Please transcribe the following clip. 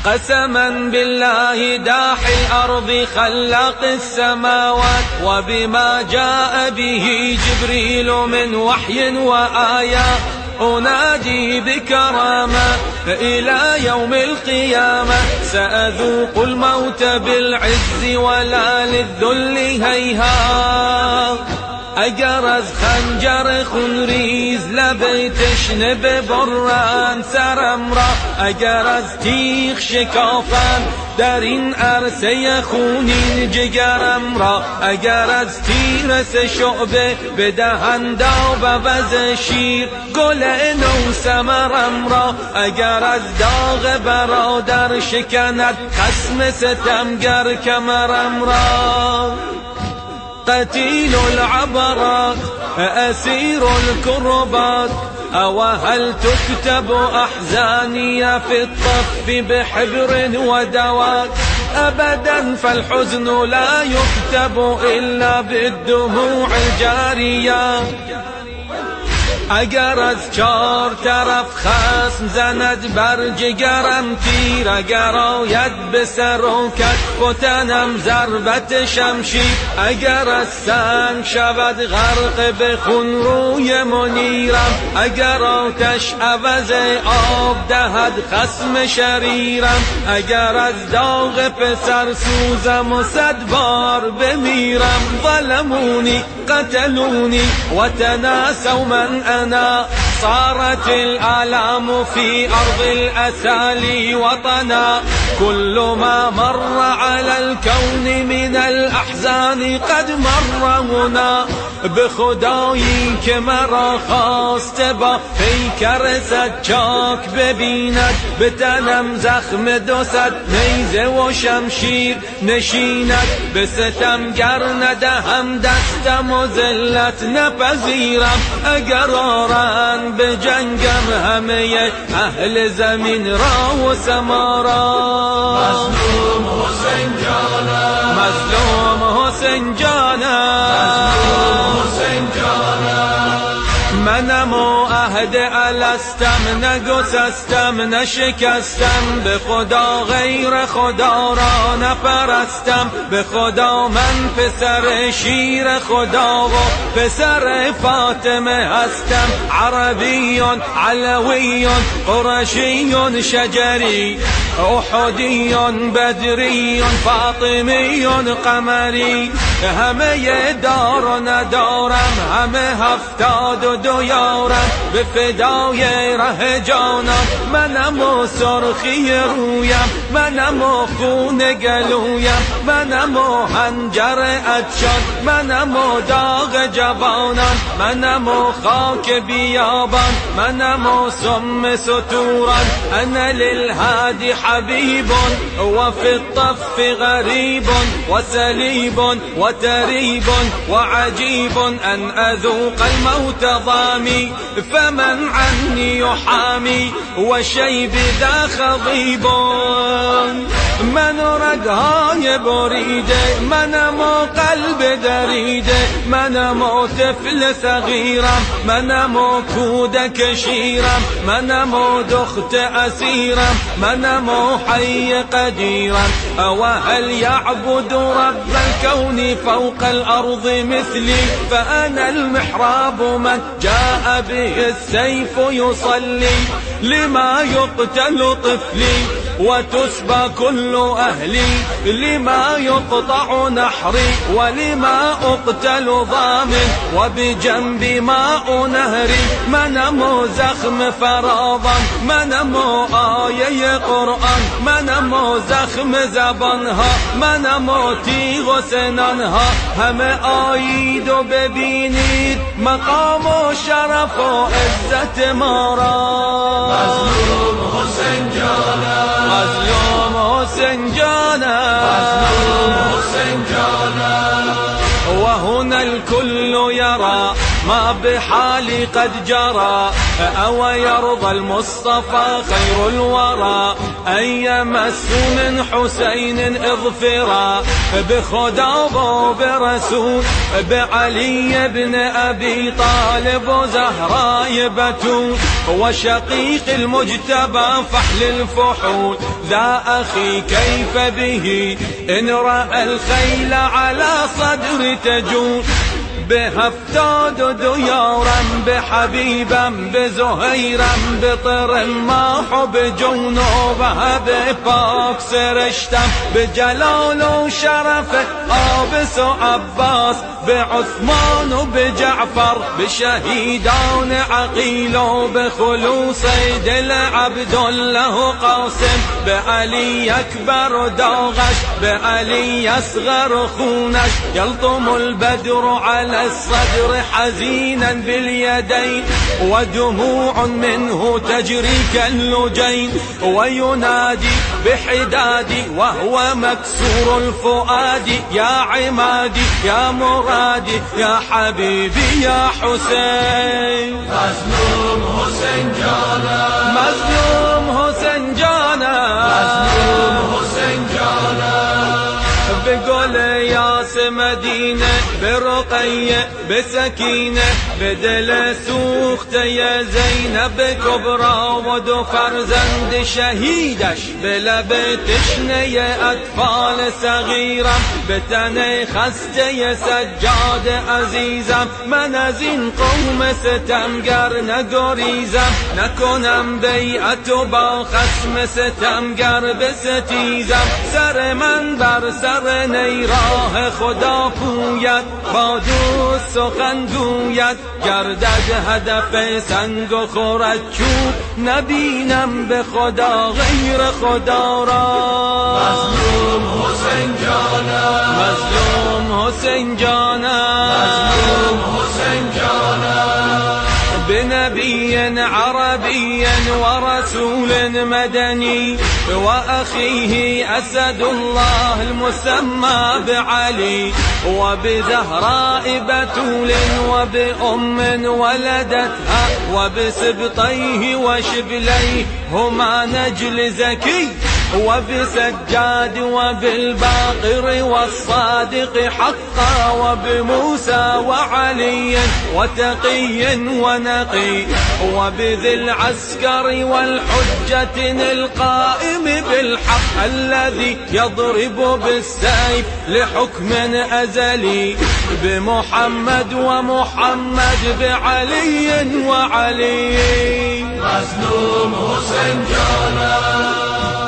قسما بالله داحي الأرض خلاق السماوات، وبما جاء به جبريل من وحي وآيات، أنادي بكرامة إلى يوم القيامة. سأذوق الموت بالعز ولا للذل هيهات. اگر از خنجر خونریز لب تشنه ببرند سرم را، اگر از تیغ شکافند در این عرصه خونین جگرم را، اگر از تیر سه شعبه بدهند آب عوض شیر گل نو ثمرم را، اگر از داغ برادر شکند خصم ستمگر کمرم را. قتيل العبرات أسير الكربات، أو هل تكتب أحزاني في الطف بحبر ودواك؟ أبدا فالحزن لا يكتب إلا بالدموع الجارية. اگر از چار طرف خصم زند بر جگرم تیر، اگر آید به سر و کتف و تنم ضربت شمشیر، اگر از سنگ شود غرق به خون روی منیرم، اگر آتش عوض آب دهد خصم شریرم، اگر از داغ پسر سوزم و 100 بار بمیرم. ظلمونی قتلوني وتناسوا من أنا، صارت الآلام في أرض الأسالي وطنا، كل ما مر على الكون من الأحزان قد مر هنا. بخدایی که مرا خواسته با پیکر سچاک ببیند، به تنم زخم 200 نیزه و شمشیر نشیند، به ستمگر ندهم دستم و ذلت نپذیرم. اگر آرند به جنگم همه اهل زمین را و سما را. مظلوم حسین جانم، مظلوم حسین جانم، حسین جانم. منم و عهد الستم، نگسستم نشکستم، به خدا غیر خدا را نپرستم، به خدا من پسر شیر خدا و پسر فاطمه هستم. عربی علوی قرشی شجری، احدی بدری فاطمی قمری، همه دار و ندارم، همه 72 یارم، به فدای ره جانم. منم و سرخی رویم، منم و خون گلویم، منم و حنجر عطشان، منم و داغ جوانان، منم و خاک بیابان، منم و سم ستوران. انا للهادی حبیب وفي الطف غریب وسلیب وتریب وعجیب، ان اذوق الموت ضامي فمن عني يحامي، وشيب ذا خضيب. من رگهای بریده، منم و قلب دریده، منم و طفل صغیرم، منم و کودک شیرم، منم و دخت اسیرم، منم و حی قدیرم. او هل يعبد رب الكون فوق الارض مثلي، فانا المحراب من جاء به السيف يصلي، لما يقتل طفلي وتسبى كل أهلي، لما يقطع نحري ولما أقتل ضامن، وبجنب ماء نهري. منم زخم فراضا، منم آیه قرآن، منم زخم زبانها، منم تیغ و سنانها، همه آیید و ببینید مقام و شرف و عزت ما را. مظلوم حسین جانم، مظلوم حسین جانم، مظلوم حسین جانم. وهنا الكل يرى ما بحالي قد جرى، أو يرضى المصطفى خير الورى أن يمس من حسين اظفرا بخدا وبرسول بعلي بن أبي طالب وزهراء بتول وشقيق المجتبى فحل الفحول ذا أخي كيف به إن رأى الخيل على صدر تجول بهفتاد ديارا بحبيبا بزهيرا بطر ما حب جنوبها بپاک سرشتم بجلال و شرف عابس و عباس بعثمان و بجعفر بشهيدان عقيل و بخلوص دل عبدالله و قاسم بعلي أكبر و داغش بعلي أصغر خونش يلطم البدر على الصدر حزينا باليدين ودموع منه تجري كاللجين وينادي بحدادي وهو مكسور الفؤاد يا عمادي يا مرادي يا حبيبي يا حسين مظلوم حسين جانا مظلوم حسين جانا مظلوم حسين جانا بقول ياس مدينة برقية بسكينة بدل سوخت يا زينب كبرى ودو فرزند شهيدش بلب تشنه يا أطفال صغيرة بتنه خسته يا سجاد عزيزم من از این قوم ستمگر نگریزم نکنم بیعت و با خصم ستمگر بستیزم سر من بر سر نیراه خدا پوید با دوست سخن گوید گردد هدف سنگ و خورد چوب نبینم به خدا غیر خدا را مظلوم حسین جانا مظلوم حسین جانا مظلوم حسین جانا بنبي عربي ورسول مدني وأخيه أسد الله المسمى بعلي وبزهراء بتول وبأم ولدتها وبسبطيه وشبليه هما نجل زكي وبسجاد وبالباقر والصادق حقا وبموسى وعلي وتقي ونقي وبذي العسكر والحجة القائم بالحق الذي يضرب بالسيف لحكم أزلي بمحمد ومحمد بعلي وعلي مظلوم حسین جانا